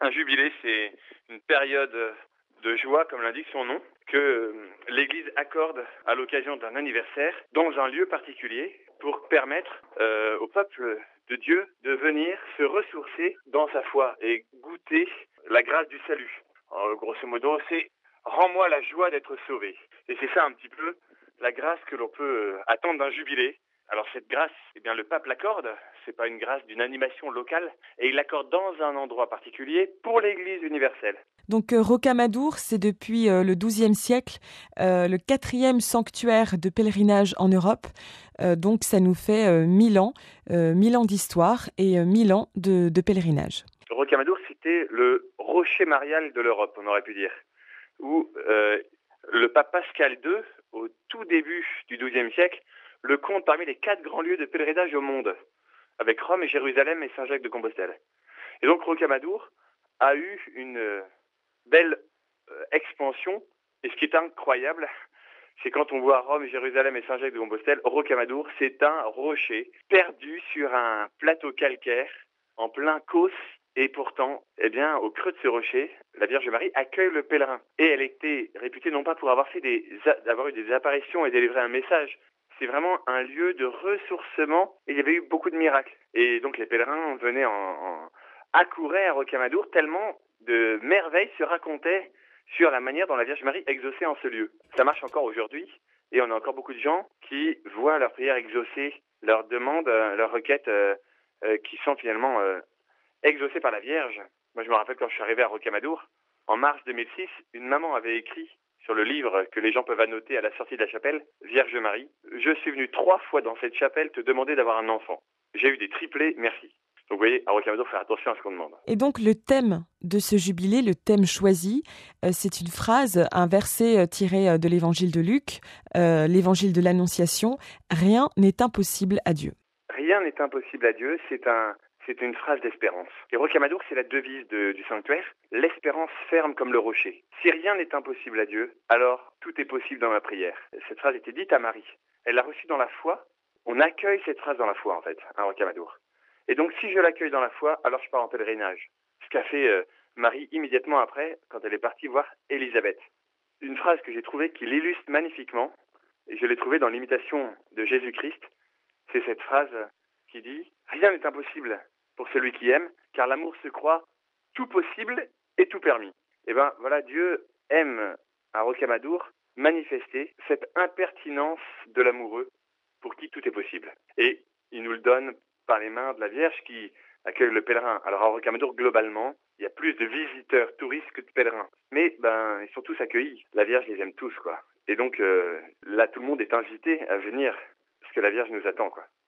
Un jubilé, c'est une période de joie, comme l'indique son nom, que l'Église accorde à l'occasion d'un anniversaire dans un lieu particulier pour permettre au peuple de Dieu de venir se ressourcer dans sa foi et goûter la grâce du salut. Alors, grosso modo, c'est « rends-moi la joie d'être sauvé ». Et c'est ça un petit peu la grâce que l'on peut attendre d'un jubilé. Alors cette grâce, eh bien le pape l'accorde, c'est pas une grâce d'une animation locale, et il l'accorde dans un endroit particulier pour l'Église universelle. Donc Rocamadour, c'est depuis le XIIe siècle le quatrième sanctuaire de pèlerinage en Europe. Donc ça nous fait 1000 ans d'histoire et 1000 ans de pèlerinage. Rocamadour, c'était le rocher marial de l'Europe, on aurait pu dire, où le pape Pascal II, au tout début du XIIe siècle, le compte parmi les 4 grands lieux de pèlerinage au monde, avec Rome et Jérusalem et Saint-Jacques de Compostelle. Et donc Rocamadour a eu une belle expansion, et ce qui est incroyable, c'est quand on voit Rome, Jérusalem et Saint-Jacques de Compostelle, Rocamadour, c'est un rocher perdu sur un plateau calcaire en plein Causse. Et pourtant, eh bien, au creux de ce rocher, la Vierge Marie accueille le pèlerin. Et elle était réputée non pas pour avoir d'avoir eu des apparitions et délivrer un message. C'est vraiment un lieu de ressourcement et il y avait eu beaucoup de miracles. Et donc les pèlerins venaient accouraient à Rocamadour tellement de merveilles se racontaient sur la manière dont la Vierge Marie exauçait en ce lieu. Ça marche encore aujourd'hui et on a encore beaucoup de gens qui voient leurs prières exaucées, leurs demandes, leurs requêtes qui sont finalement exaucé par la Vierge. Moi, je me rappelle quand je suis arrivé à Rocamadour, en mars 2006, une maman avait écrit sur le livre que les gens peuvent annoter à la sortie de la chapelle, Vierge Marie, je suis venu 3 fois dans cette chapelle te demander d'avoir un enfant. J'ai eu des triplés, merci. Donc vous voyez, à Rocamadour, faire attention à ce qu'on demande. Et donc le thème de ce jubilé, le thème choisi, c'est une phrase, un verset tiré de l'évangile de Luc, l'évangile de l'Annonciation, rien n'est impossible à Dieu. Rien n'est impossible à Dieu, c'est une phrase d'espérance. Et Rocamadour, c'est la devise du sanctuaire, l'espérance ferme comme le rocher. Si rien n'est impossible à Dieu, alors tout est possible dans ma prière. Cette phrase était dite à Marie. Elle l'a reçue dans la foi. On accueille cette phrase dans la foi, en fait, à Rocamadour. Et donc, si je l'accueille dans la foi, alors je pars en pèlerinage. Ce qu'a fait Marie immédiatement après, quand elle est partie voir Élisabeth. Une phrase que j'ai trouvée qui l'illustre magnifiquement, et je l'ai trouvée dans l'imitation de Jésus-Christ, c'est cette phrase qui dit « Rien n'est impossible pour celui qui aime, car l'amour se croit tout possible et tout permis. » Et bien voilà, Dieu aime à Rocamadour manifester cette impertinence de l'amoureux pour qui tout est possible. Et il nous le donne par les mains de la Vierge qui accueille le pèlerin. Alors à Rocamadour, globalement, il y a plus de visiteurs touristes que de pèlerins. Mais ils sont tous accueillis. La Vierge les aime tous, quoi. Et donc là, tout le monde est invité à venir, parce que la Vierge nous attend, quoi.